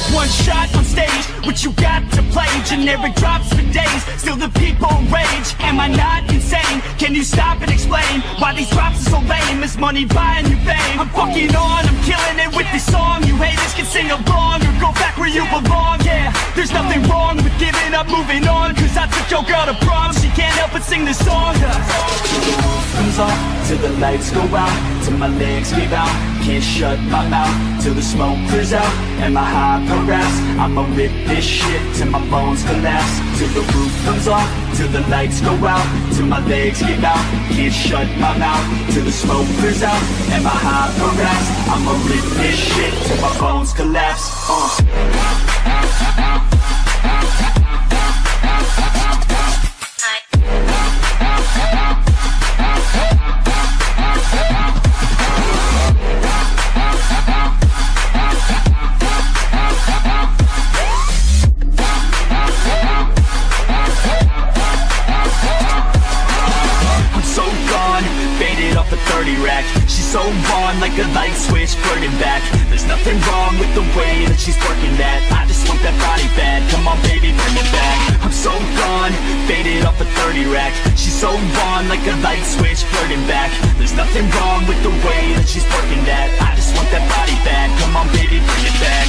one shot on stage, what you got to play? Generic drops for days, still the people rage. Am I not insane? Can you stop and explain why these drops are so lame? Is money buying you fame? I'm fucking on, I'm killing it with this song. You haters can sing along or go back where you belong. Yeah, there's nothing wrong with giving up, moving on. Cause I took your girl to prom, she can't help but sing this song. Till the roof comes off, till the lights go out, till my legs give out, can't shut my mouth, till the smoke clears out, and my high progress. I'ma rip this shit till my bones collapse. Till the roof comes off, till the lights go out, till my legs give out, can't shut my mouth, till the smoke clears out, and my high progress. I'ma rip this shit till my bones collapse. She's so on like a light switch, flirting back. There's nothing wrong with the way that she's working that. I just want that body bad, come on baby, bring it back. I'm so gone, faded off a 30 rack. She's so on like a light switch, flirting back. There's nothing wrong with the way that she's working that. I just want that body bad, come on baby, bring it back.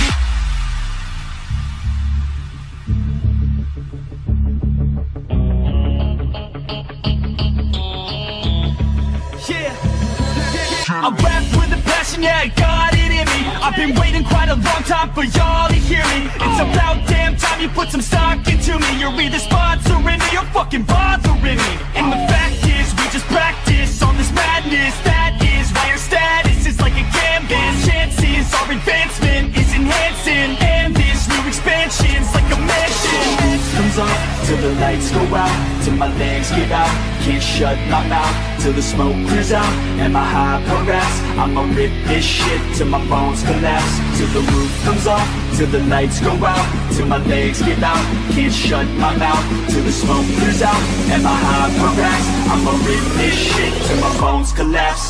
I rap with a passion, yeah, I got it in me. I've been waiting quite a long time for y'all to hear me. It's about damn time you put some stock into me. You're either sponsoring me or fucking bothering me. And the fact is, we just practice on this madness. That is why our status is like a canvas. Chances our advancement is enhancing, and this new expansion's like a mansion. Comes off till the lights go out, till my legs give out, can't shut my mouth, till the smoke clears out, and my high progress. I'ma rip this shit till my bones collapse. Till the roof comes off, till the lights go out, till my legs give out, can't shut my mouth, till the smoke clears out, and my high progress. I'ma rip this shit till my bones collapse.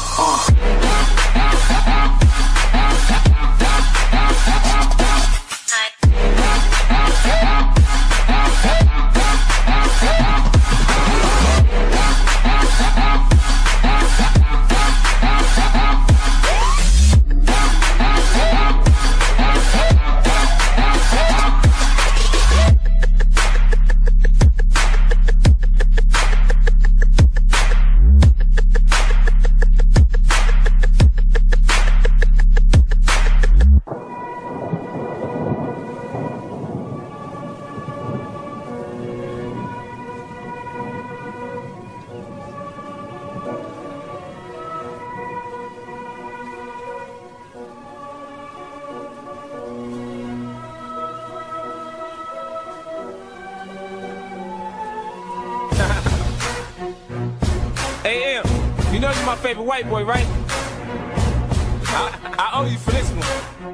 Hey, M, you know you're my favorite white boy, right? I owe you for this one.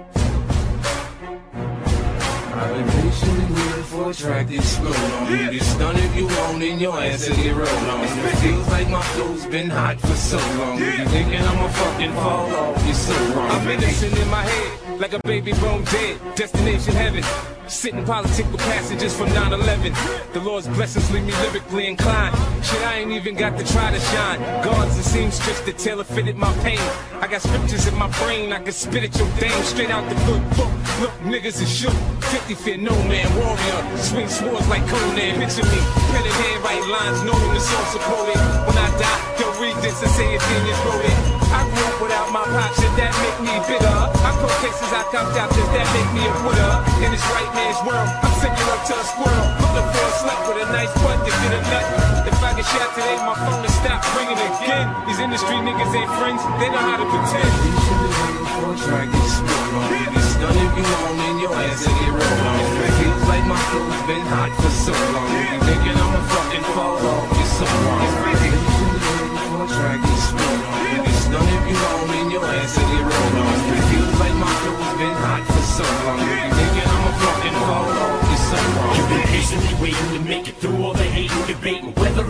I've been patiently waiting for a track to explode on me. Get stunned if you want, and your ass will get rolled on. It feels like my flow's been hot for so long. You thinking I'ma fucking fall off, you're so wrong. I'm innocent in my head, like a baby bone dead. Destination heaven. Sitting politic with passengers from 9/11. The Lord's blessings leave me lyrically inclined. Shit, I ain't even got to try to shine. Guards and seamstress that tailor fitted my pain. I got scriptures in my brain, I can spit at your dame straight out the good book. Look, niggas is shook. 50 fear no man, warrior. Swing swords like Conan. Picture me, pen in hand, write lines, knowing the source of quoted. When I die, they'll read this and say a genius wrote it. I grew up without my pops, should that make me bitter? I caught cases I copped out, does that make me a quitter? In this right man's world, I'm singing up to a squirrel. Looking for a slut with a nice butt to get a nut. If I get shot today, my phone will stop ringing again. These industry niggas ain't friends, they know how to pretend. You should be waiting for a track to explode on. Get stunned if you want, and your ass will get rolled on. It feels like my flow's been hot for so long. You thinking I'ma fucking fall off, you're so wrong. You should be waiting for a track to explode on. Get stunned if you want, and your ass will get rolled on. It feels like my flow's been hot for so long. You thinking I'ma fucking fall off, you're so wrong. You've been patiently waiting to make it through all the hate and debating whether or not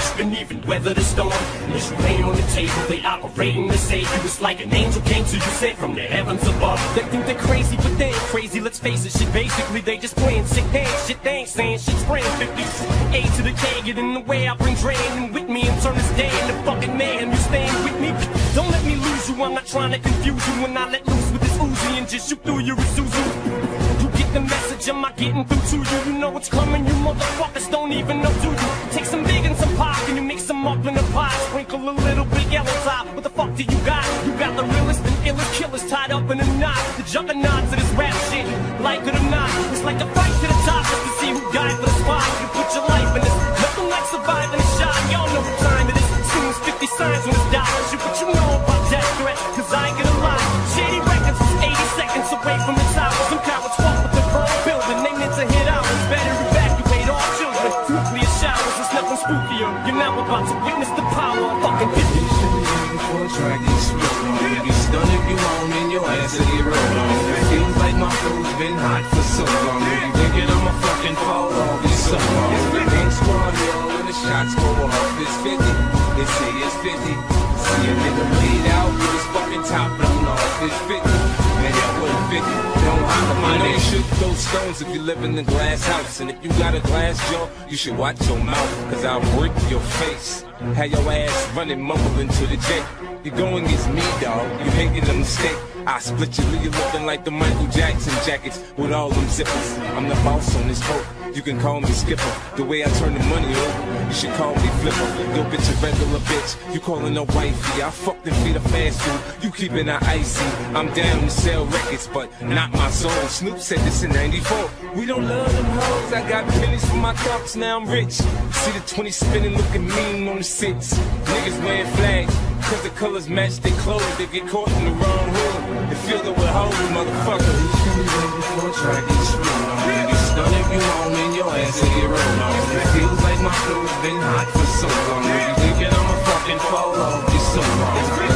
can even weather the storm. As you lay on the table, they operating to save you. It's like an angel came to you sent from the heavens above. They think they're crazy, but they ain't crazy. Let's face it, shit. Basically, they just playing sick hands. Shit, they ain't saying shit. Spraying 50. A to the K, get in the way. I bring Dre in with me and turn this day into fucking mayhem. You staying with me? Don't let me lose you. I'm not trying to confuse you. When I let loose with this Uzi and just shoot through your Isuzu. You get the message, am I getting through to you? You know what's coming, you motherfuckers don't even know, do you? Take some big and some pop, and you make some up in a pie. Sprinkle a little bit yellow top. What the fuck do you got? You got the realest and illest killers tied up in a knot. The juggernauts of this rap shit, like it or not. It's like a fight to the top just to see who died for the spot. You put your life in this, nothing like surviving a shot. Y'all know what time it is. Soon as 50 signs when it's dollars. You what you know about that threat, cause I get a lot. Shady Records was 80 seconds away from the top. Some cowards fought with the wrong building. They meant to hit out. It's better evacuate all children. Nuclear showers, there's nothing spookier. You're now about to witness the power of fucking 50. Before track gets smoked on, you be stunned if you want in your ass to get rolled on. It feels like my food's been hot for so long. You thinking I'ma fucking fall off? It's so long. It's the gang squad, yo, when the shots go off. It's 50. They say it's 50. See a nigga bleed out with his fucking top blown off. It's 50. Man, that was 50. Don't holler my name. Shoot those stones if you live in the glass house. And if you got a glass jaw, you should watch your mouth. Cause I'll break your face. Have your ass running, mumbling to the jet. You going against me, dawg. You making a mistake. I split you, leave you looking like the Michael Jackson jackets with all them zippers. I'm the boss on this boat. You can call me Skipper. The way I turn the money over, you should call me Flipper. Yo, bitch, a regular bitch. You calling her wifey. I fucked and feed her fast food. You keeping her icy. I'm down to sell records, but not my soul. Snoop said this in 94. We don't love them hoes. I got pennies for my cups, now I'm rich. See the 20 spinning, looking mean on the 6. Niggas wearing flags, cause the colors match their clothes. They get caught in the wrong hood. They feel that we're hoes, motherfucker. Before track gets smoked on. You be stunned if you want in your ass to get rolled on. It feels like my food's been hot for so long. You thinking I'ma fucking fall off? It's so long.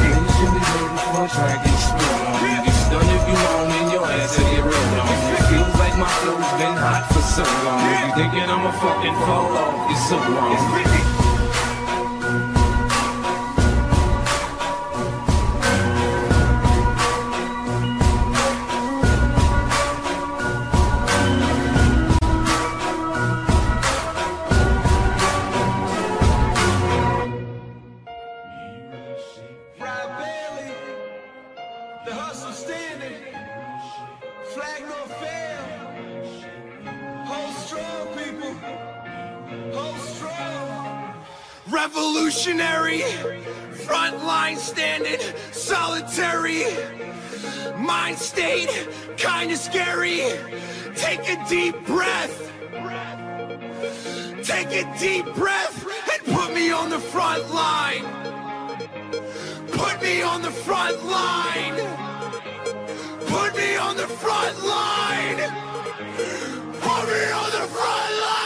Before track gets smoked on. You be stunned if you want in your ass to get rolled on. It feels like my food's been hot for so long. You thinking I'ma fucking fall off? It's so long. Revolutionary, frontline standing, solitary, mind state, kinda scary. Take a deep breath. Take a deep breath and put me on the front line. Put me on the front line. Put me on the front line. Put me on the front line.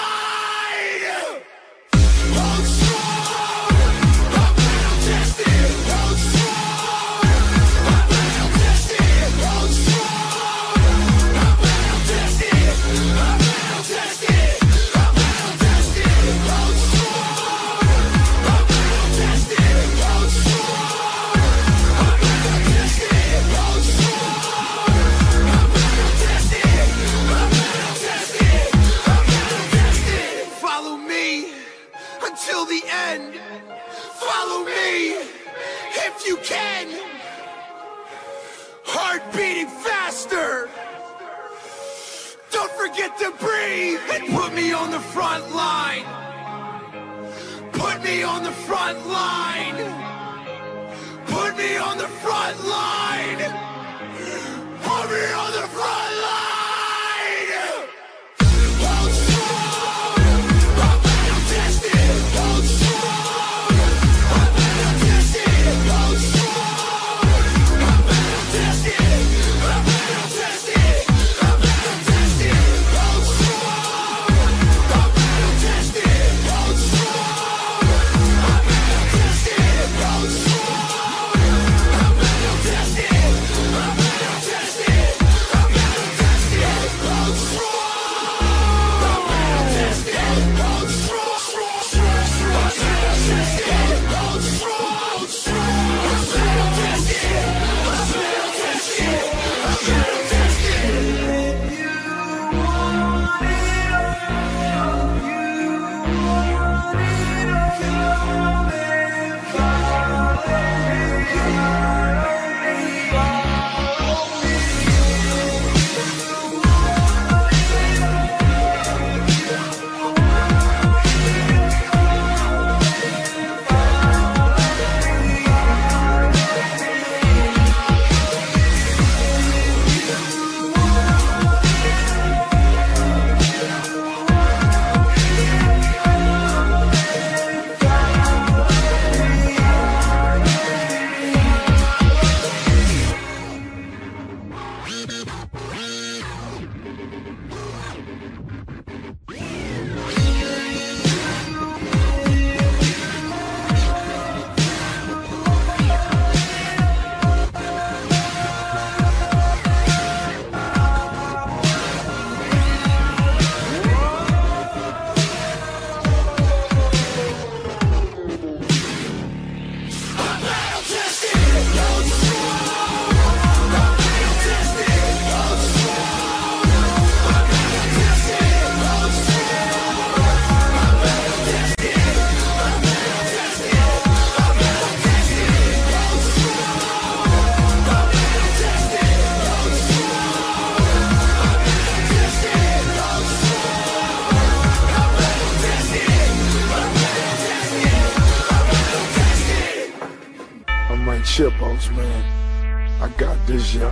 Till the end, follow me if you can. Heart beating faster. Don't forget to breathe and put me on the front line. Put me on the front line. Put me on the front line. Put me on the front line. this, man. I got this, yeah.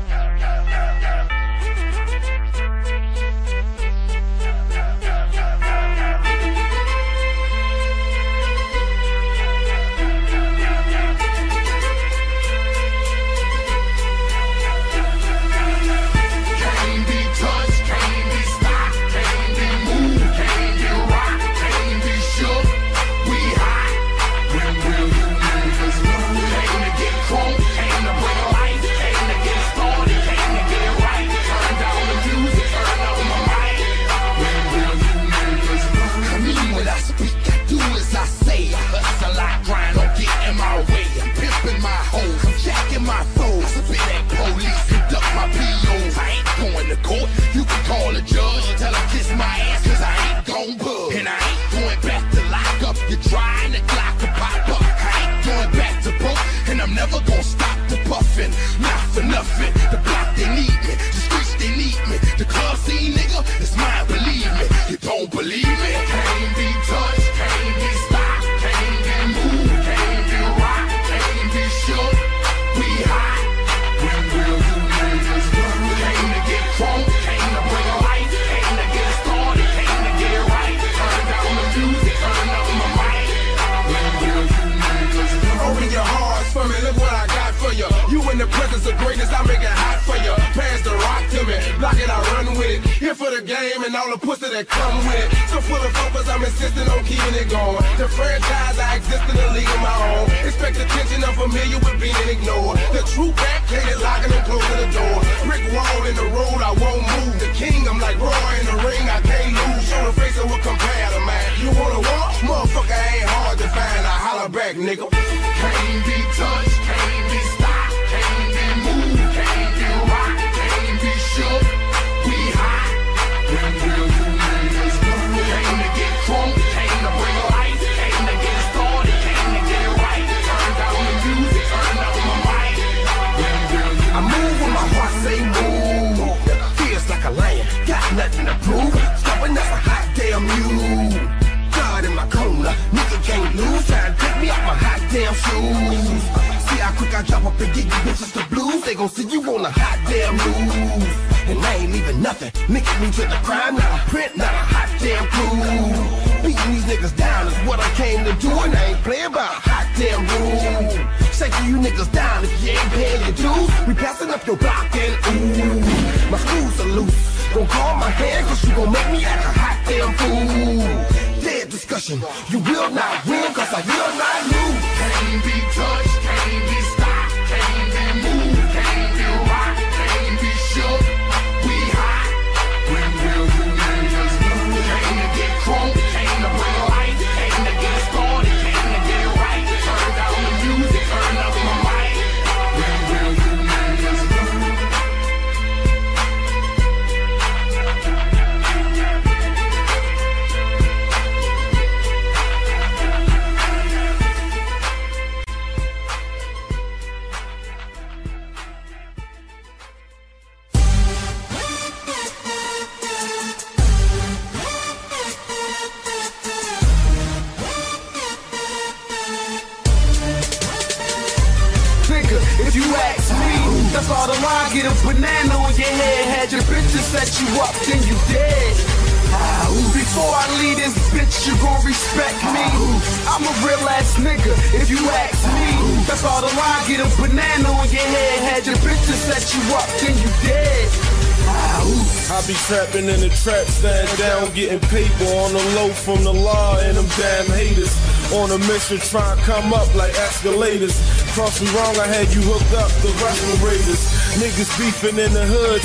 Trapping in the trap, stand down, getting paper on the low from the law and them damn haters. On a mission, trying to come up like escalators. Cross me wrong, I had you hooked up, the respirators. Niggas beefing in the hood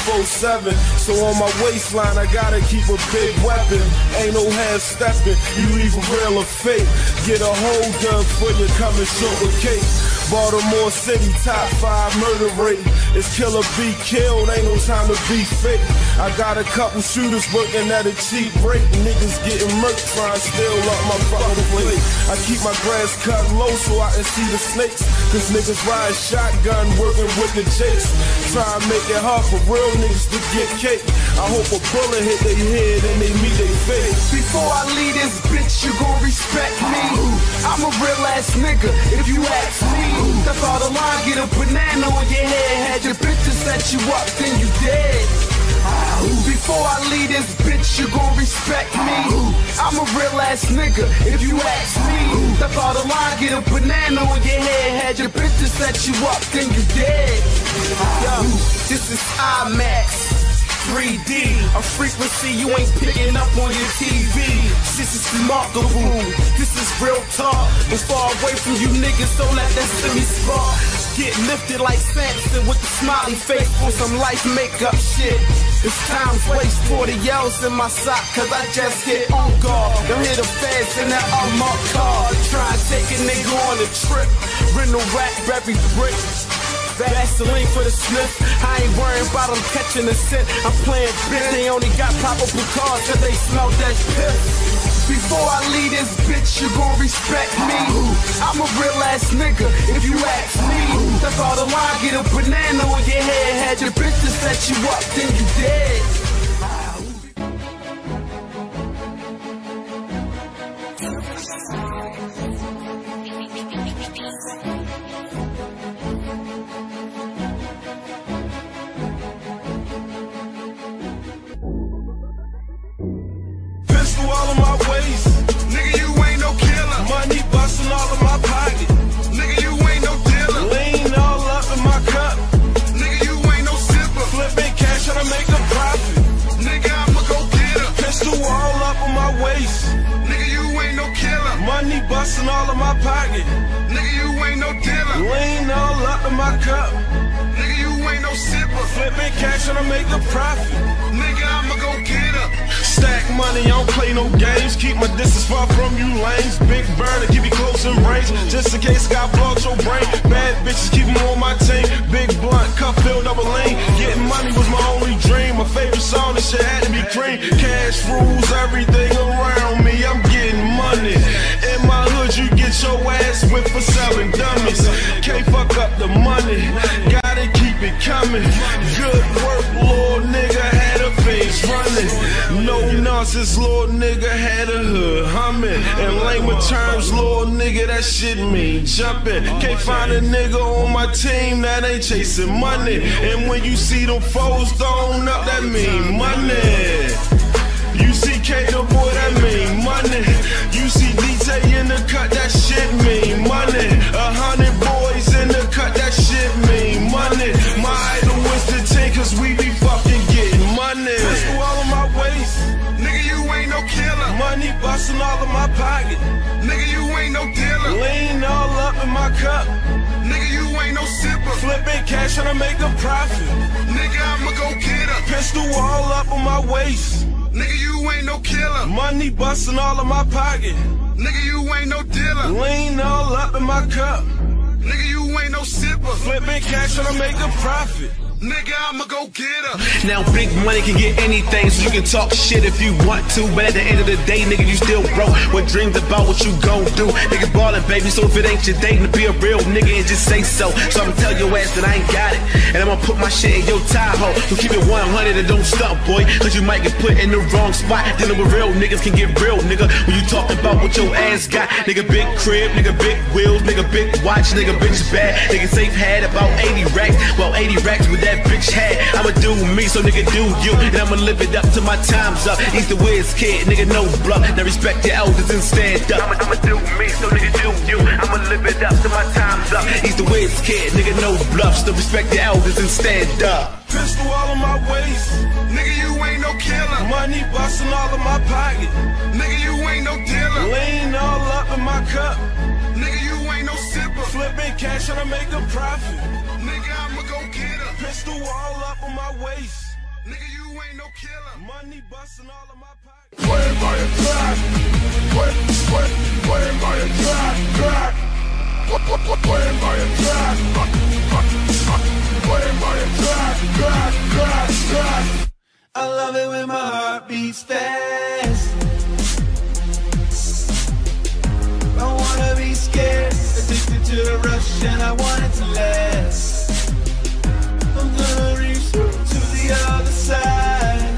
24/7. So on my waistline, I gotta keep a big weapon. Ain't no half stepping, you either real or fake. Get a hold up for you, come and show a cake. Baltimore City, top 5 murder rate. It's killer be killed, ain't no time to be fake. I got a couple shooters working at a cheap rate. Niggas getting murked, trying to steal up my fucking plate. I keep my grass cut low so I can see the snakes. Cause niggas ride shotgun, working with the jakes. Try to make it hard for real niggas to get cake. I hope a bullet hit their head and they meet their fate. Before I leave this bitch, you gon' respect me. I'm a real ass nigga, if you ask me. That's all the line, get a banana on your head. Had your bitch to set you up, then you dead. Before I leave this bitch, you gon' respect me. I'm a real ass nigga, if you ask me. That's all the line, get a banana on your head. Had your bitch to set you up, then you dead. Yo, this is IMAX 3D, a frequency you ain't picking up on your TV. This is remarkable, this is real talk. I'm far away from you niggas, so let that semi spark. Get lifted like Samson with the smiley face on some life makeup shit. It's time's waste, 40 yells in my sock, cause I just hit on guard. Don't hit the feds in that unmarked car. Try and take a nigga on a trip. Rental rack, every brick. Vaseline for the sniff. I ain't worrying about them catching the scent. I'm playing bitch, they only got probable cause cause they smell that piss. Before I leave this bitch, you gon' respect me. I'm a real ass nigga, if you ask me. That's all the line, get a banana on your head. Had your bitch to set you up, then you dead. All of my waist, nigga, you ain't no killer. Money bustin' all of my pocket, nigga, you ain't no dealer. Lean all up in my cup, nigga, you ain't no sipper. Flipping cash tryna make a profit, nigga, I'ma go get her. Pistol all up on my waist, nigga, you ain't no killer. Money bustin' all of my pocket, nigga, you ain't no dealer. Lean all up in my cup, nigga, you ain't no sipper. Flipping cash tryna make a profit, nigga, I'ma go get her. Stack money, I don't play no games. Keep my distance far from you lanes. Big burner, keep you close in range. Just in case God blows your brain. Bad bitches keep them on my team. Big blunt, cup filled up a lane. Getting money was my only dream. My favorite song, this shit had to be cream. Cash rules everything around me. I'm getting money. In my hood, you get your ass whipped for selling dummies. Can't fuck up the money. Gotta keep it coming. Good work, Lord nigga, had a face running. No nonsense, Lord nigga, had a hood humming. In layman terms, Lord nigga, that shit mean jumping. Can't find a nigga on my team that ain't chasing money. And when you see them foes thrown up, that mean money. You see Kato, boy, that mean money. You see DT in the cut, that shit mean money. 100 boys in the cut, that shit mean money. My idol is the 10, cause we be fucking getting money. Pistol all of my waist, nigga, you ain't no killer. Money bustin' all of my pocket, nigga, you ain't no dealer. Lean all up in my cup, nigga, you ain't no sipper. Flipping cash tryna make a profit, nigga, I'ma go get her. Pistol all up on my waist, nigga, you ain't no killer. Money bustin' all of my pocket, nigga, you ain't no dealer. Lean all up in my cup, nigga, you ain't no sipper. Flipping cash tryna make a profit, nigga, I'ma go get her. Now big money can get anything, so you can talk shit if you want to, but at the end of the day, nigga, you still broke. With dreams about what you gon' do, nigga ballin', baby, so if it ain't your day, to be a real nigga and just say so. So I'ma tell your ass that I ain't got it, and I'ma put my shit in your tie hole. So keep it 100 and don't stop, boy, cause you might get put in the wrong spot. Dealing with real niggas can get real, nigga, when you talking about what your ass got. Nigga big crib, nigga big wheels, nigga big watch, nigga bitch bad. Nigga safe had about 80 racks, well 80 racks with that bitch had. I'ma do me, so nigga do you, and I'ma live it up till my time's up. Eat the whiz kid, nigga no bluff. Now respect your elders and stand up. I'ma do me, so nigga do you, I'ma live it up till my time's up. Eat the whiz kid, nigga no bluff. Still respect your elders and stand up. Pistol all of my waist, nigga, you ain't no killer. Money bustin' all of my pocket, nigga, you ain't no dealer. Lean all up in my cup, nigga, you ain't no sipper. Flipping cash tryna make a profit, nigga, I'ma go get her. Pistol all up on my waist, nigga, you ain't no killer. Money bustin' all of my pocket. Where my attack? Where my attack? Where my attack? Where my attack? I love it when my heart beats fast. I wanna be scared, addicted to the rush, and I want it to last. I'm gonna reach to the other side,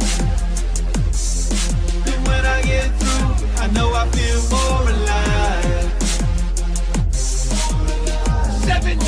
and when I get through, I know I feel more alive. 7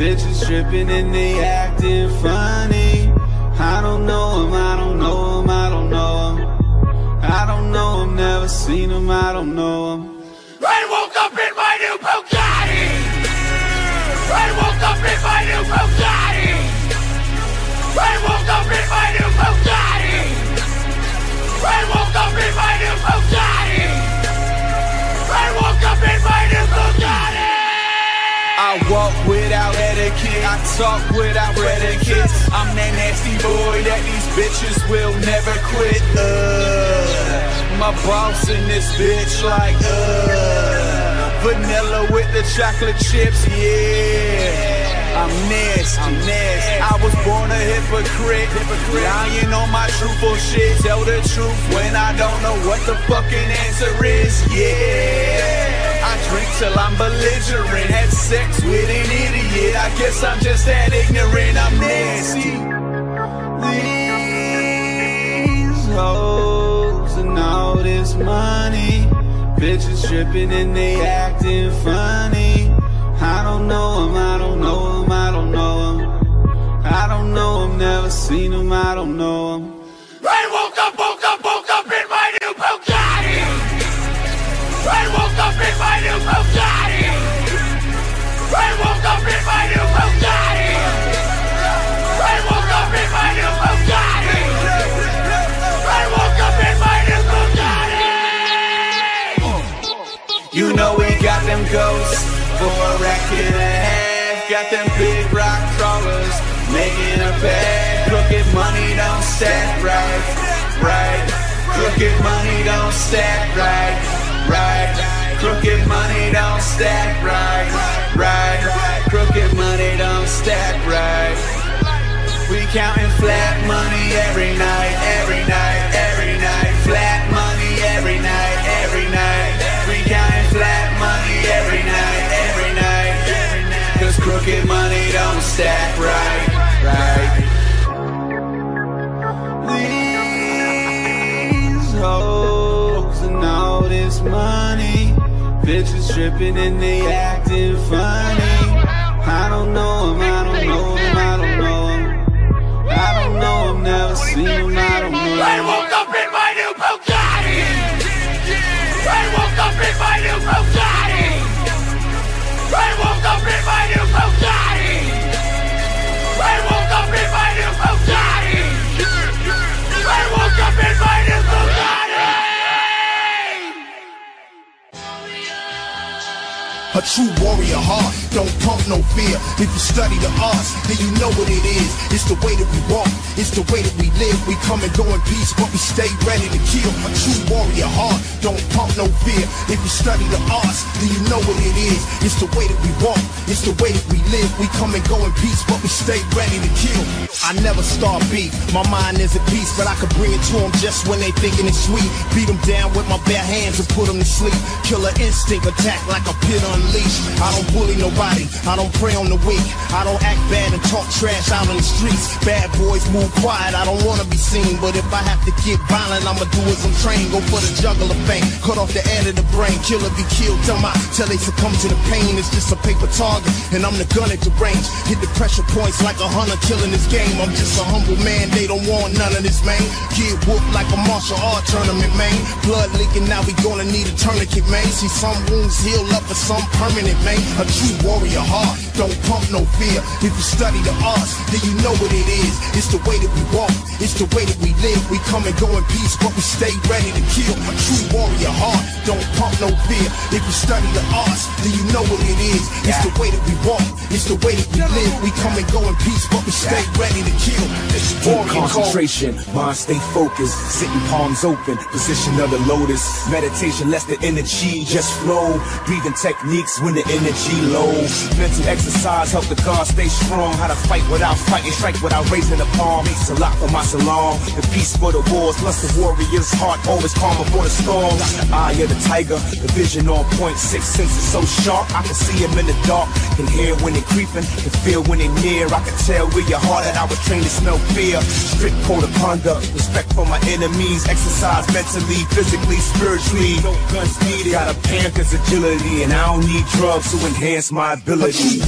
Bitches tripping and they acting funny. I don't know him, I don't know him, I don't know him. I don't know him, never seen him, I don't know him. I woke up in my new Bugatti. I woke up in my new Bugatti. I woke up in my new Bugatti. I woke up in my new Bugatti. I woke up in my new Bugatti. I walk without etiquette, I talk without etiquette. I'm that nasty boy that these bitches will never quit. My boss in this bitch like vanilla with the chocolate chips, yeah. I'm nasty. I was born a hypocrite, lying on my truthful shit. Tell the truth when I don't know what the fucking answer is, yeah. I drink till I'm belligerent, had sex with an idiot. I guess I'm just that ignorant, I'm nasty. These hoes and all this money, bitches tripping and they acting funny. I don't know him, I don't know him, I don't know him. I don't know him, never seen him, I don't know him. I woke up in my new Bugatti. I woke up in my new Bugatti. I woke up in my new Bugatti. I woke up in my new Bugatti. I woke up in my new Bugatti. You know we got them ghosts for a rack and a half. Got them big rock crawlers making a bag. Crooked money don't stack right. Crooked money don't stack right. Crooked money don't stack right. Crooked money don't stack right. We counting flat money every night. Flat money every night. We counting flat money every night. Cause crooked money don't stack right. These hoes and all this money, bitches tripping and they acting funny. I don't know him, I don't know him, I don't know him. I don't know him, never seen him, I don't know him. I woke up in my new Bugatti. I woke up in my new Bugatti. I woke up in my new Bugatti. I woke up in my new Bugatti. I woke up in my new Bugatti. A true warrior heart, don't pump no fear. If you study the arts, then you know what it is. It's the way that we walk, it's the way that we live. We come and go in peace, but we stay ready to kill. A true warrior heart, don't pump no fear. If you study the arts, then you know what it is. It's the way that we walk, it's the way that we live. We come and go in peace, but we stay ready to kill. I never start beef, my mind is at peace, but I can bring it to them just when they thinking it's sweet. Beat them down with my bare hands and put them to sleep. Killer instinct, attack like a pit unleashed. I don't bully nobody, I don't prey on the weak. I don't act bad and talk trash out on the streets. Bad boys move quiet, I don't wanna be seen, but if I have to get violent, I'ma do as I'm trained. Go for the juggler fame, cut off the air to the brain. Killer be killed, tell my till they succumb to the pain. It's just a paper target, and I'm the gun at the range. Hit the pressure points like a hunter killing this game. I'm just a humble man, they don't want none of this, man. Get whooped like a martial art tournament, man. Blood leaking, now we gonna need a tourniquet, man. See some wounds heal up for some permanent, man. A true warrior heart, don't pump no fear. If you study the arts, then you know what it is. It's the way that we walk, it's the way that we live. We come and go in peace, but we stay ready to kill. A true warrior heart, don't pump no fear. If you study the arts, then you know what it is. It's the way that we walk, it's the way that we live. We come and go in peace, but we stay ready to kill. Deep concentration, mind stay focused, sitting palms open, position of the lotus. Meditation lets the energy just flow. Breathing techniques when the energy low. Mental exercise help the guard stay strong. How to fight without fighting, strike without raising the palm. It's a lot for my salon. The peace for the wars, plus the warrior's heart always calm before the storm. The eye of the tiger, the vision on point. Six senses so sharp, I can see him in the dark. Can hear when they're creeping, can feel when they're near. I can tell where your heart at. I was trained to smell fear. Strict code of conduct, respect for my enemies. Exercise mentally, physically, spiritually. No guns needed. Got a panther's agility, and I don't need drugs to enhance my ability. A true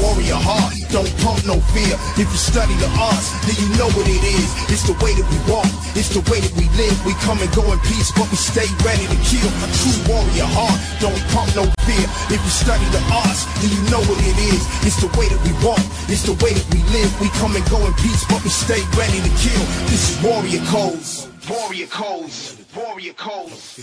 warrior heart, don't pump no fear. If you study the arts, then you know what it is. It's the way that we walk, it's the way that we live. We come and go in peace, but we stay ready to kill. A true warrior heart, don't pump no fear. If you study the arts, then you know what it is. It's the way that we walk, it's the way that we live. We come and go in peace, but we stay ready to kill. This is warrior codes. Warrior codes. Warrior codes.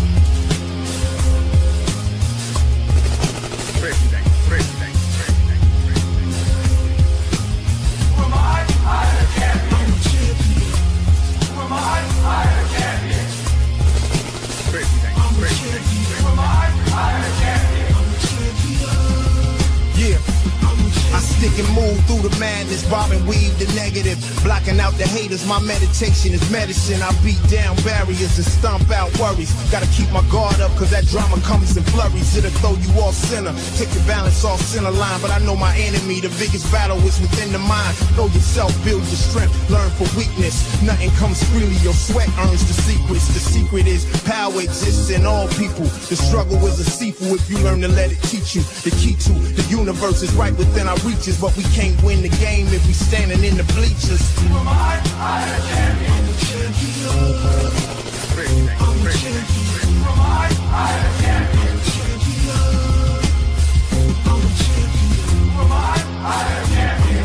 Yeah, I stick and move through the madness, bob and weave the negative, blocking out the haters. My meditation is medicine. I beat down barriers and stomp out worries. Gotta keep my guard up, cause that drama comes in flurries. It'll throw you off center, take your balance off center line. But I know my enemy, the biggest battle is within the mind. Know yourself, build your strength, learn for weakness. Nothing comes freely, your sweat earns the secrets. The secret is power exists in all people. The struggle is a seafood if you learn to let it teach you. The key to the universe is right within our reaches, but we can't win the game if we standing in the bleachers. Who am I? I'm a champion. I'm a champion. I'm a champion. Who am I? I'm a champion. I'm a champion. Who am I? I'm a champion.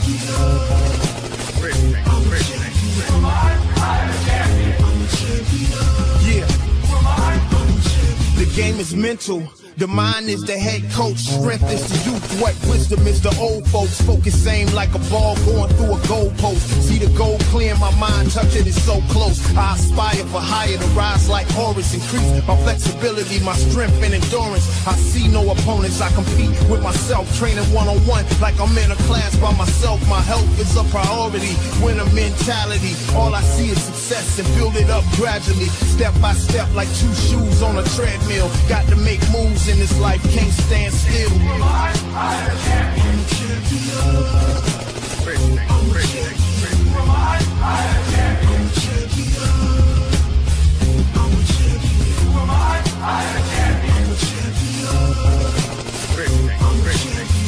I'm a champion. Who am I? I'm a champion. I'm a champion. Yeah. Who am I? I'm a champion. The game is mental. The mind is the head coach, strength is the youth, what wisdom is the old folks. Focus same like a ball going through a goalpost. See the goal clear, my mind touch it, it's so close. I aspire for higher, to rise like Horus. Increase my flexibility, my strength and endurance. I see no opponents, I compete with myself. Training one-on-one like I'm in a class by myself. My health is a priority, winner mentality. All I see is success and build it up gradually. Step by step like two shoes on a treadmill. Got to make moves in this life, can't stand still. I'm a champion. I'm a champion. I'm a champion. I'm a champion. I'm a champion. I'm a champion. I'm a champion. I'm a champion. I'm a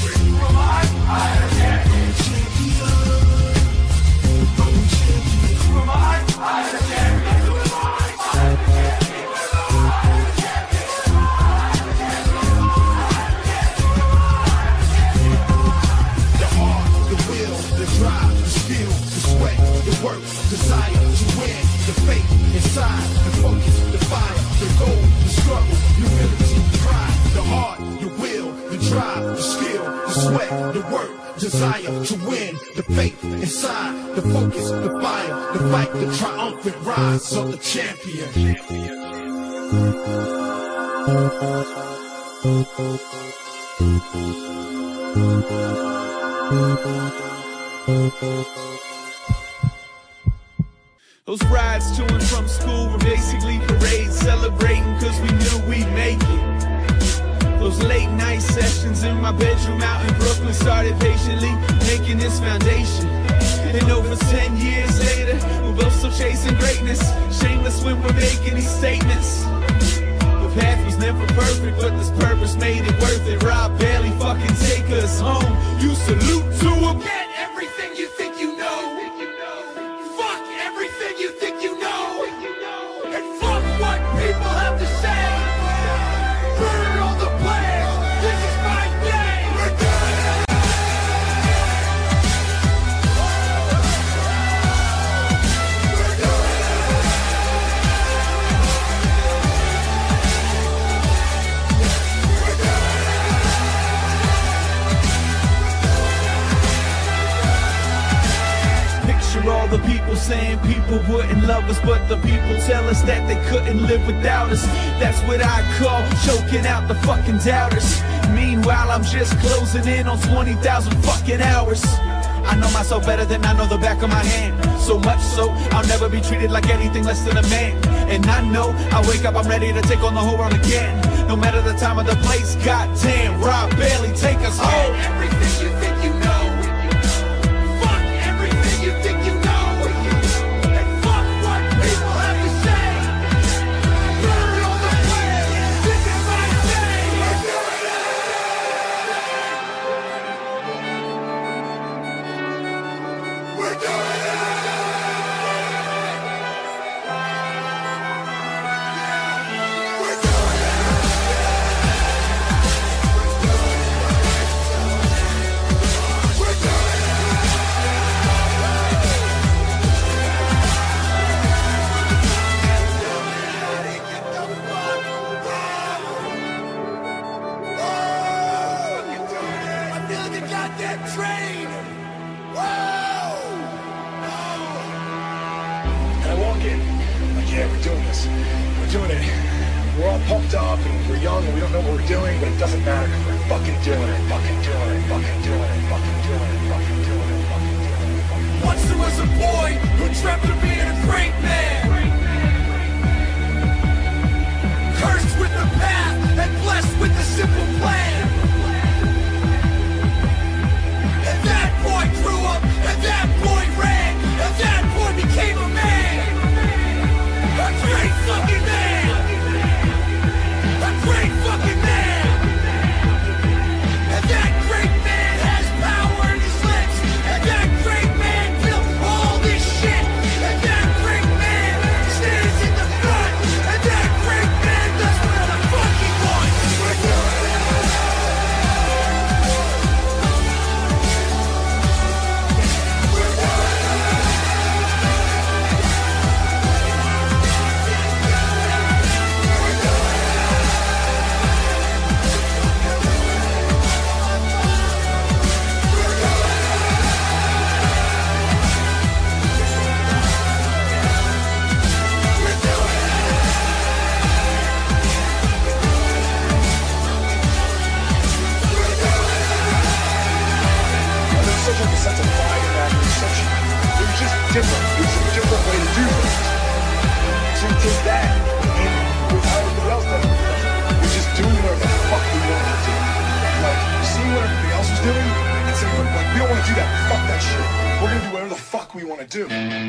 work, desire to win, the faith inside, the focus, the fire, the goal, the struggle, humility, pride, the heart, the will, the drive, the skill, the sweat, the work, desire to win, the faith inside, the focus, the fire, the fight, the triumphant rise of the champion. Those rides to and from school were basically parades, celebrating cause we knew we'd make it. Those late night sessions in my bedroom out in Brooklyn started patiently making this foundation. And over 10 years later, we're both still chasing greatness, shameless when we're making these statements. The path was never perfect, but this purpose made it worth it. Rob Bailey fucking take us home. You salute to him. Get everything you think you know. Fuck everything you think you know. And fuck what people have to say. Burn all the plans. This is my day. We're good. We're good. Picture all the people saying people wouldn't love us, but the people tell us that they couldn't live without us. That's what I call choking out the fucking doubters. Meanwhile, I'm just closing in on 20,000 fucking hours. I know myself better than I know the back of my hand. So much so, I'll never be treated like anything less than a man. And I know, I wake up, I'm ready to take on the whole world again. No matter the time or the place, goddamn, Rob Bailey, take us home. Everything you think you know. Fuck everything you think you know. And fuck what people have to say. Burn all the plans. This is my day. talking. Like, yeah, we're doing this. We're doing it. We're all pumped up and we're young and we don't know what we're doing, but it doesn't matter because we're fucking doing it, fucking doing it, fucking doing it, fucking doing it, fucking doing it, fucking doing it. Once there was a boy who dreamt of being a great man, cursed with the path and blessed with the simple plan. And that boy grew up, and that boy ran, and that boy became a man. A great fucking man. A great fucking man. And that great man has power in his lips. And that great man built all this shit. And that great man stands in the front. And that great man does what the fuck he wants. We're doing it. Such like a sense of pride in that. It was just different. It was a different way to do things. So we take that and with everybody else does, we're just doing whatever the fuck we want to do. Like, seeing what everybody else is doing and saying, like, we don't want to do that. Fuck that shit. We're gonna do whatever the fuck we want to do.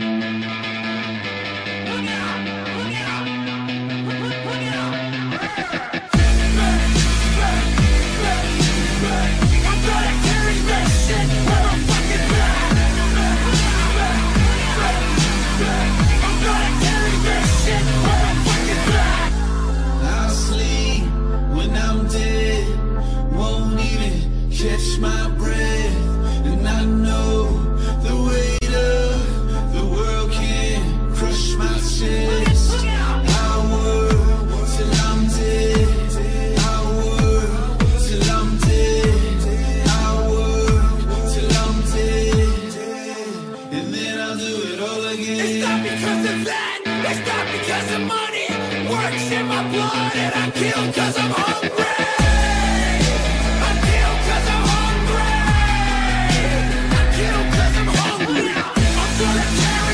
I'll sleep when I'm dead, won't even catch my breath. And I know the weight of the world can crush my chest. I'll work till I'm dead. I'll work till I'm dead. I'll work till I'm dead. And then I'll do it all again. It's not because of that. It's not because of money. Works in my blood and I kill cause I'm hungry. I kill cause I'm hungry. I kill cause I'm hungry. I'm gonna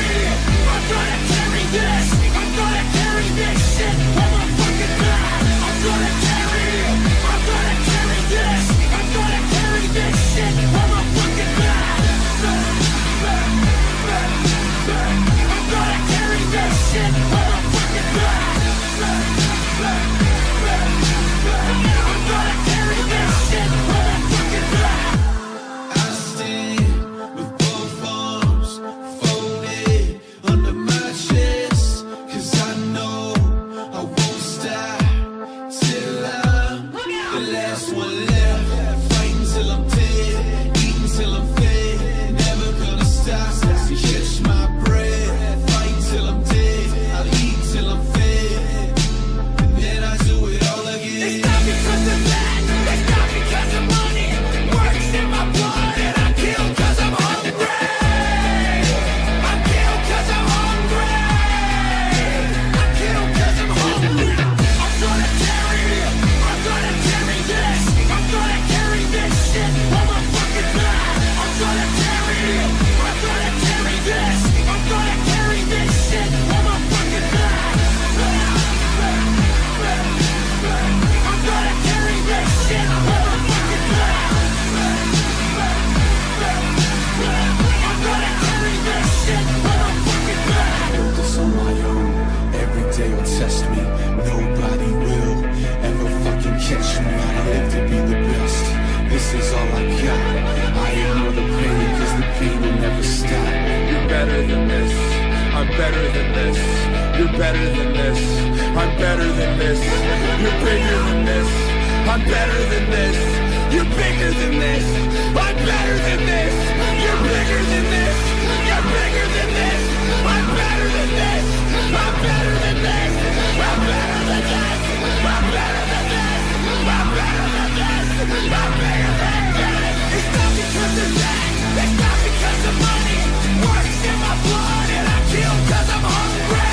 carry this. I'm gonna carry this shit on my fucking back. I'm gonna carry this. I'm gonna carry this shit on my fucking back. I'm gonna carry this shit on my fucking back. I'm gonna carry this shit on my fucking back. I stand with both arms folded under my chest, cause I know I won't stop till I'm the last one left. Fighting till I'm dead, eating till I'm fed, never gonna stop to catch my breath. Fight till I'm dead, I'll eat till I'm fed, and then I do it all again. It's not because of that. It's not because of money. Works in my blood and I kill cause I'm hungry. I kill cause I'm hungry. I kill cause I'm hungry. I'm gonna carry this. I'm gonna carry this shit on my fucking back. I'm gonna carry this. I'm gonna carry this shit on my fucking back. I'm gonna carry this shit on my fucking back. I'm gonna carry this shit on my fucking back. I built this on my own. Every day will test me. Nobody will ever fucking catch me. I live to be the best. This is all I got. I ignore the pain, cause the pain will never stop. You're better than this. I'm better than this. You're better than this. I'm better than this. You're bigger than this. I'm better than this. You're bigger than this. I'm better than this. You're bigger than this. You're bigger than this. I'm better than this. I'm better than this. I'm better than this. I'm better than this. I'm better than this. I'm bigger than this. It's not because of that. It's not because of money. Works in my blood and I kill cause I'm hungry.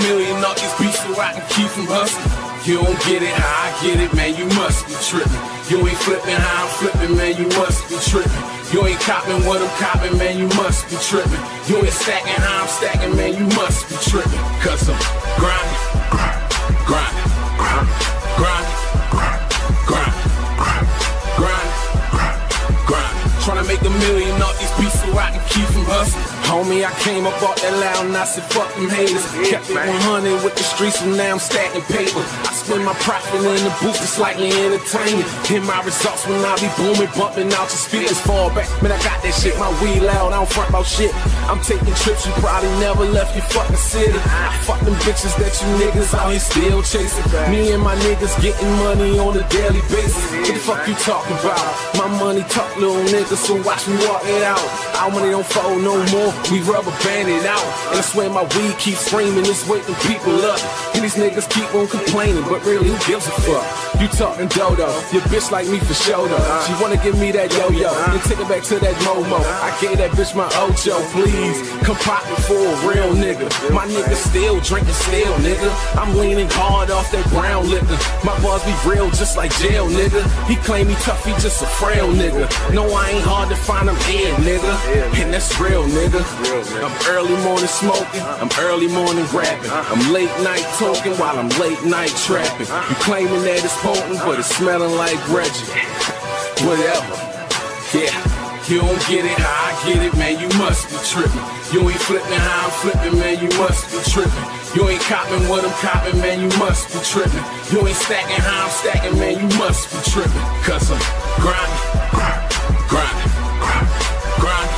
million off these beats so I can keep from hustling. You don't get it how I get it, man, you must be tripping. You ain't flipping how I'm flipping, man, you must be tripping. You ain't copping what I'm copping, man, you must be tripping. You ain't stacking how I'm stacking, man, you must be tripping. Cause I'm grinding, grinding, grinding, grinding, grinding, grinding. Tryna make a million off these beats so I can keep from hustling. Homie, I came up off that loud and I said, fuck them haters. Kept it 100 with the streets and now I'm stacking paper. I spend my profit in the booth to slightly entertaining. Hear my results when I be booming, bumping out your speakers. Fall back, man, I got that shit, my weed loud, I don't front about shit. I'm taking trips, you probably never left your fucking city. I fuck them bitches that you niggas out here still chasing. Me and my niggas getting money on a daily basis. What the fuck you talking about? My money talk, little nigga, so watch me walk it out. Our money don't fold no more. We rubber band it out, and I swear my weed keeps screaming, it's waking people up. And these niggas keep on complaining, but really who gives a fuck? You talking dodo, your bitch like me for show though. She wanna give me that yo-yo, then take it back to that Momo. I gave that bitch my Ocho, please, come pop me for a real nigga. My nigga still drinking still, nigga. I'm leaning hard off that brown liquor. My bars be real just like jail, nigga. He claim he tough, he just a frail nigga. No, I ain't hard to find him here, nigga. And that's real, nigga. I'm early morning smoking, I'm early morning rapping. I'm late night talking while I'm late night trapping. You claiming that it's potent, but it's smelling like Reggie. Whatever, yeah. You don't get it how I get it, man, you must be tripping. You ain't flipping how I'm flipping, man, you must be tripping. You ain't copping what I'm copping, man, you must be tripping. You ain't stacking how I'm stacking, man, you must be tripping. Cause I'm grinding, grinding, grinding,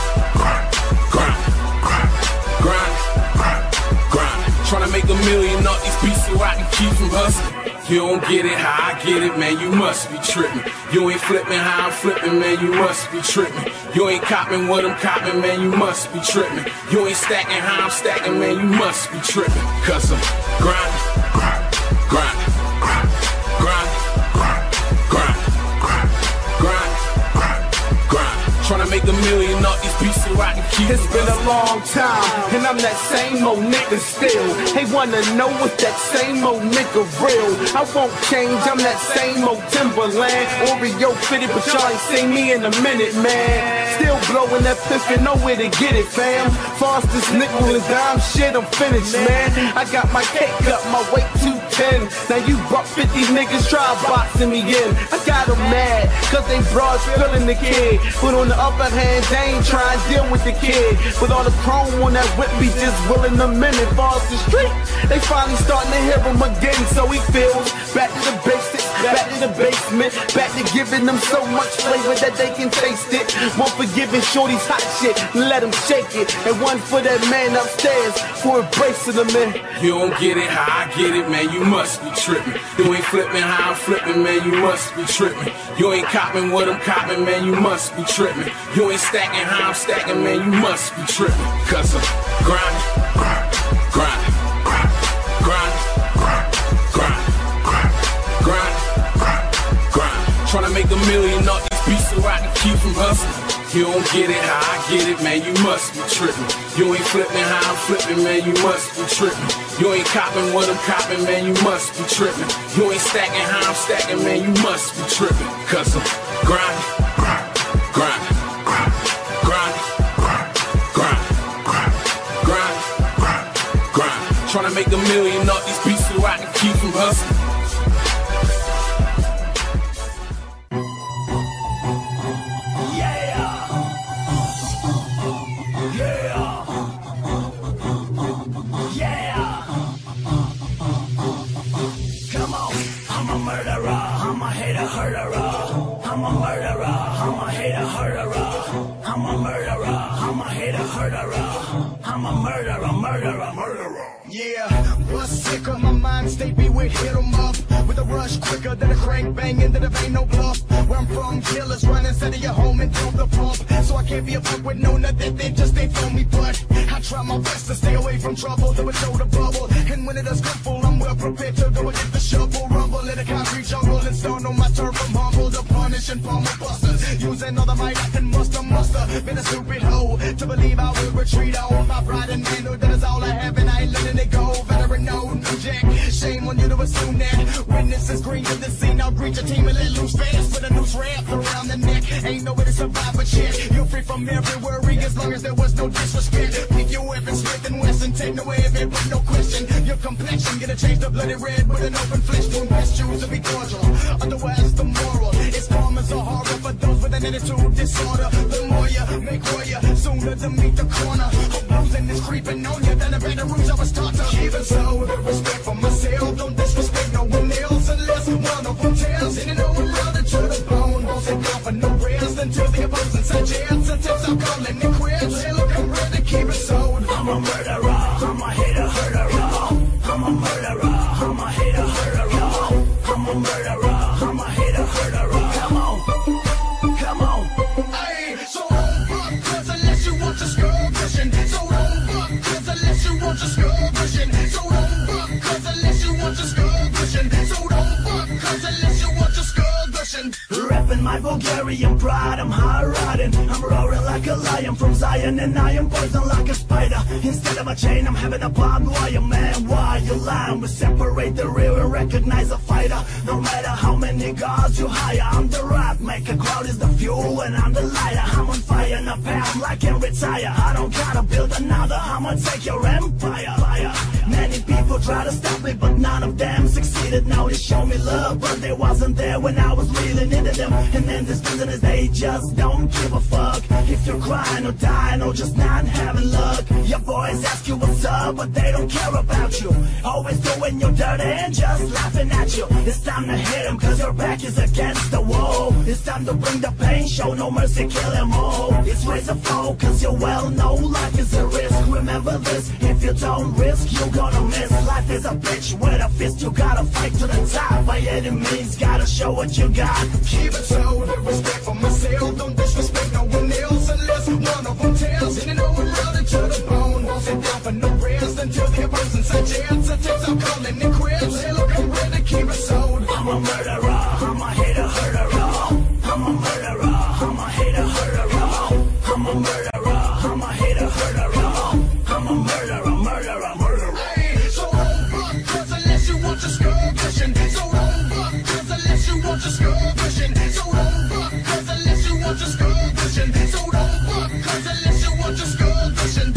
grinding, grinding, grinding. Tryna make a million off these beats so I can keep from hustling. You don't get it how I get it, man, you must be tripping. You ain't flipping how I'm flipping, man, you must be tripping. You ain't copping what I'm copping, man, you must be tripping. You ain't stacking how I'm stacking, man, you must be tripping. Cause I'm grinding, grinding, grinding, grinding, grinding, grinding. Tryna make a million off these beats so I can keep. It's been a long time, and I'm that same old nigga still. They wanna know if that same old nigga real. I won't change, I'm that same old Timberland. Oreo fitted, but y'all ain't seen me in a minute, man. Still blowing that piff and know where to get it, fam. Foster's nickel and dime shit, I'm finished, man. I got my cake up, my weight 210. Now you buck 50 niggas try boxing me in. I got them mad, cause they broads feeling the kid. But on the upper hand, they ain't trying to deal with the kid. With all the chrome on that whip, be just willing a minute. Falls the street, they finally starting to hear him again. So he feels back to the basics, back to the basement, back to giving them so much flavor that they can taste it. One for giving shorties hot shit, let them shake it. And one for that man upstairs for embracing the man. You don't get it how I get it, man, you must be tripping. You ain't flipping how I'm flipping, man, you must be tripping. You ain't copping what I'm copping, man, you must be tripping. You ain't stacking how I'm stacking, man, you must be tripping. Cause I'm grinding, grinding, grinding, grinding, grinding, grinding. Tryna make a million off these beats so I can keep from hustling. You don't get it how I get it, man, you must be tripping. You ain't flipping how I'm flipping, man, you must be tripping. You ain't copping what I'm copping, man, you must be tripping. You ain't stacking how I'm stacking, man, you must be tripping. Cause I'm grinding, grinding, grinding, grinding, grinding, grinding. Tryna make a million off these beats so I can keep from hustling. Yeah, bust sicker, my mind state be with hit 'em up with a rush quicker than a crank bang into the vein, no bluff. Where I'm from, killers run inside of your home and throw the pump. So I can't be a punk with no nothing, they just ain't for me, but I try my best to stay away from trouble, though it show the bubble. And when it does come full, I'm well prepared to go and get the shovel, rumble in the concrete jungle and stone on my turf from humble to punish and palm busters. Using all the might I can muster. Been a stupid hoe to believe I will retreat. All my pride and manhood, that is all I have, and I ain't letting it go. Veteran, no. want you to assume that witnesses green to the scene. I'll greet your team and let loose fast with a noose wrapped around the neck. Ain't no way to survive but shit. You're free from every worry as long as there was no disrespect. Pick your weapon, Smith and Wesson, take no way of it with no question. Your complexion get a change to bloody red with an open flesh wound. Best choose to be cordial, otherwise the moral. It's karma's a horror for those with an attitude disorder. The more you make warrior, sooner to meet the corner. Hope losing is creeping on you, then a better rules I was taught to. Even so, with respect for myself, don't disrespect no one else unless one of them tells. And you know I'm rather to the bone, won't sit down for no rest until the opposing suggest. Until I'm calling it quits, hey look, I'm ready to keep it sold. I'm a murderer, I'm a hater, herderer. I'm a murderer, I'm a hater, herderer. I'm a murderer, I'm a hater, herderer. Come on, come on. Hey, so don't buck, cause unless you want your skull cushion. So don't buck, cause unless you want your skull cushion. So don't buck, cause unless you want your skull cushion. So don't buck, cause unless you want your skull cushion. Reppin' my Bulgarian pride, I'm high-riding. I'm roaring like a lion from Zion, and I am poison like a spider. Instead of a chain, I'm having a barbed wire. Man, why you lying? We separate the real and recognize a fighter. No matter how many guards you hire, I'm the rock maker, crowd is the fuel, and I'm the lighter. I'm on fire in a pound, I can retire. I don't gotta build another, I'ma take your empire. Many people try to stop me, but none of them succeeded. Now they show me love, but they wasn't there when I was really needed them. And in this business, they just don't give a fuck if you're crying or dying or just not having luck. Your boys ask you what's up, but they don't care about you. Always doing you dirty and just laughing at you. It's time to hit them, cause your back is against the wall. It's time to bring the pain, show no mercy, kill them all. It's ways to fall, cause you well know life is a risk. Remember this, if you don't risk, you're gonna miss. Life is a bitch with a fist, you gotta fight to the top. By any means, gotta show what you got. Keep it so, with respect for myself, don't disrespect no one else unless one of them tells. And you know I'm routed to the bone, won't sit down for no rest until the opposing suggests. Until I'm calling it quits, hey look, I'm ready to keep it sold. I'm a murderer, I'm a hater, herderer. I'm a murderer, I'm a hater, herderer. I'm a murderer, I'm a hater, herderer. I'm a murderer, murderer, murderer. Hey, so don't buck, cause unless you want your skull cushion. So don't buck, cause unless you want your skull cushion. So don't buck, cause unless you want your skull cushion. So don't buck, cause unless you want your skull cushion.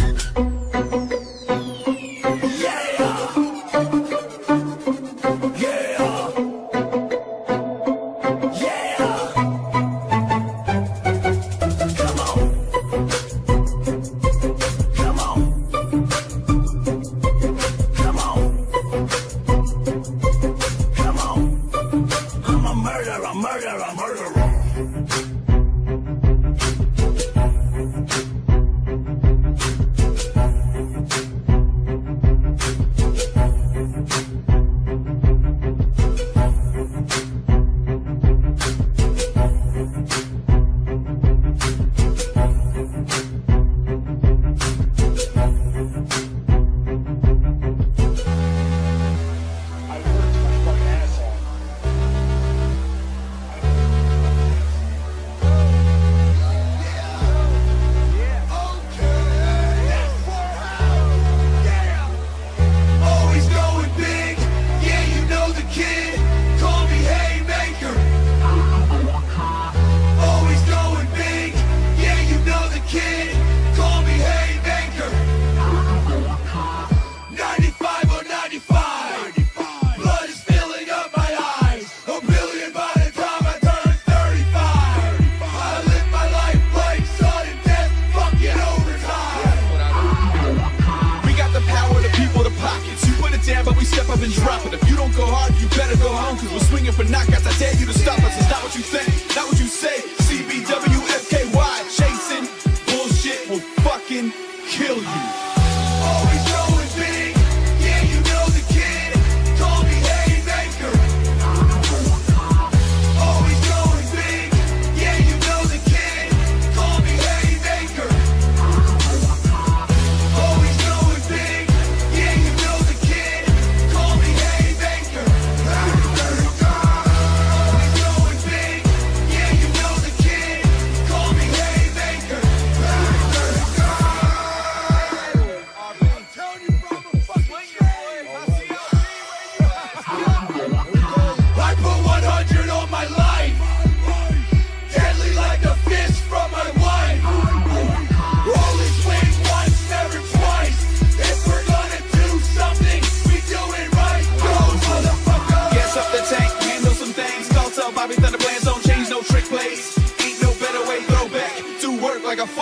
telling you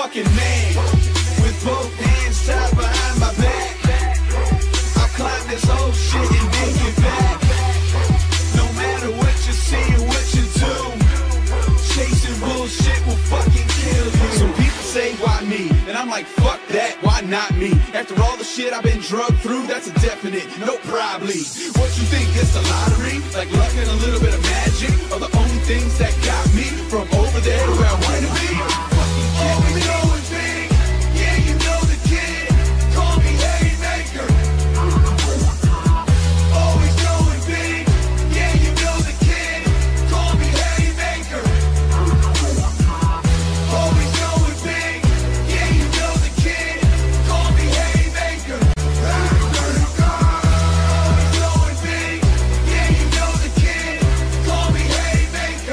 fucking man. With both hands tied behind my back, I'll climb this whole shit and make it back. No matter what you see or what you do, chasing bullshit will fucking kill you. Some people say, why me? And I'm like, fuck that, why not me? After all the shit I've been drugged through, that's a definite, no probably. What you think, it's the lottery? Like luck and a little bit of magic are the only things that got me from over there to where I wanted to be. Always going big, yeah, you know the kid. Call me Haymaker. Always going big, yeah, you know the kid. Call me Haymaker. Always going big, yeah, you know the kid. Call me Haymaker. Always going big, yeah, you know the kid. Call me Haymaker.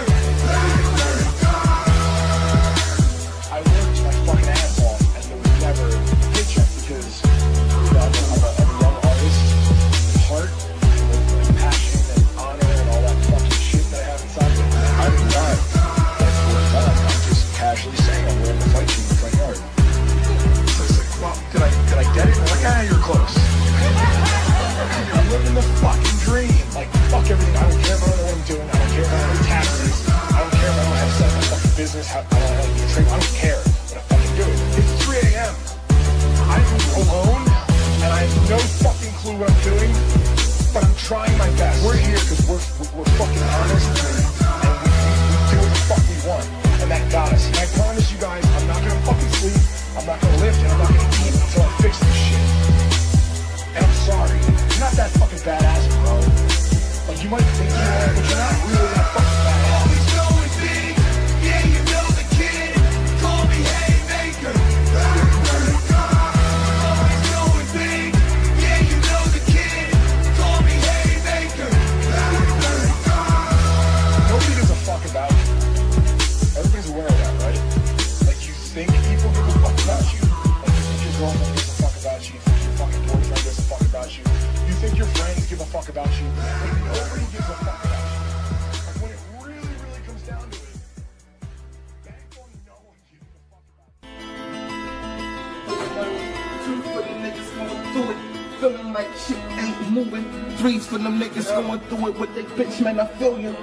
I worked my fucking ass off and there was never a paycheck because I'm a young artist with heart and passion and honor and all that fucking shit that I have inside me. I didn't die. That's what's done. I'm just casually saying I'm wearing the fight shoe in the front yard. So it's like, well, did I get it? I'm like, ah, you're close. I'm living the fucking dream. Like, fuck everything. I don't care about what I'm doing. I don't care about my taxes. I don't care about how to set up my fucking business. I don't know how to trade. I don't care. But I fucking do it. It's 3 a.m. I'm alone, and I have no fucking clue what I'm doing, but I'm trying my best. We're here because we're fucking honest, and we do what the fuck we want, and that got us. And I promise you guys, I'm not gonna fucking sleep, I'm not gonna lift, and I'm not gonna eat until I fix this shit. And I'm sorry, you're not that fucking badass, bro. Like, you might think you are, but you're not really that fucking badass. Always going big, yeah, you know the kid. Call me Haymaker. Always going big, yeah, you know the kid. Call me Haymaker. Nobody gives a fuck about you. Everybody's aware of that, right? Like, you think people give a fuck about you. Like, you think your girlfriend gives a fuck about you. You think your fucking boyfriend gives a fuck about you. You think your friends give a fuck about you. But nobody gives a fuck about you. Like, when it really, really comes down to it, thankfully no one gives a fuck about you. Two for the niggas going through it, feeling like shit ain't moving. 3s for them niggas going through it with they bitch, man, I feel you.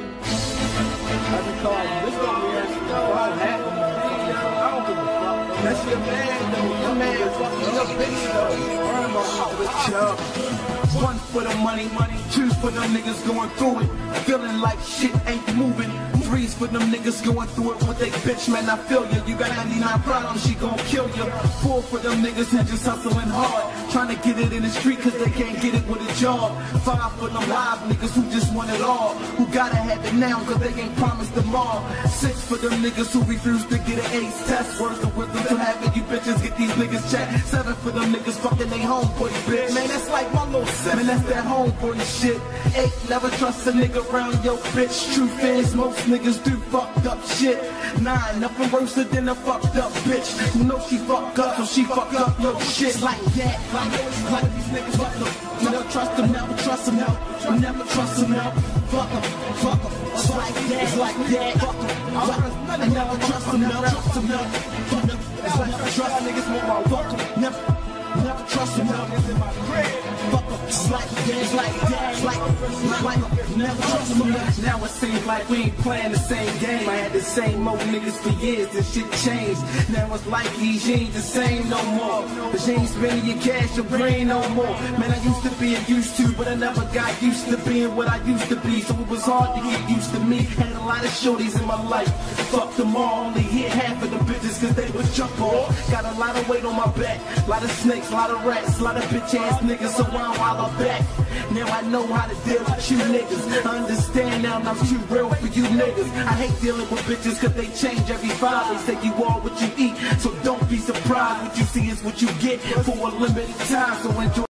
That's your man though, your man fucking your bitch though. I'm out with you. 1 for the money, 2 for them niggas going through it, feeling like shit ain't moving. 3s for them niggas going through it with they bitch, man, I feel you. You got 99 problems, she gon' kill you. 4 for them niggas who just hustling hard, trying to get it in the street cause they can't get it with a job. 5 for them live niggas who just want it all, who gotta have it now cause they ain't promised tomorrow. 6 for them niggas who refuse to get an ace test. Words of wisdom to have it, you bitches get these niggas checked. 7 for them niggas fucking they homeboy bitch. Man, that's like my little 7, that's that homeboy shit. 8, never trust a nigga around your bitch. Truth is, most niggas do fucked up shit. 9, nothing worse than a fucked up bitch. You know she fucked up, so she fucked up your shit like that. Like these niggas fuck them. Never trust them, never trust them, never trust them, fuck them, fuck them. It's like that, it's like that. Fuck them. I never trust them, never trust them, fuck them. It's like I trust niggas with my fuck them, never trust them, niggas in my crib. Fuck them. It's like that, it's like that, it's like never trust them. Now it seems like we ain't playing the same game. I had the same old niggas for years, and shit changed. Now it's like these, you ain't the same no more. But you ain't spending your cash or brain no more. Man, I used to be used to, but I never got used to being what I used to be. So it was hard to get used to me. Had a lot of shorties in my life. Fuck them all, only hit half of the bitches cause they would jump off. Got a lot of weight on my back, a lot of snakes, a lot of rats, a lot of bitch ass niggas around while I'm back. Now I know how to deal with you niggas. I understand now I'm too real for you niggas. I hate dealing with bitches cause they change every 5. They say you are what you eat, so don't be surprised. What you see is what you get for a limited time, so enjoy.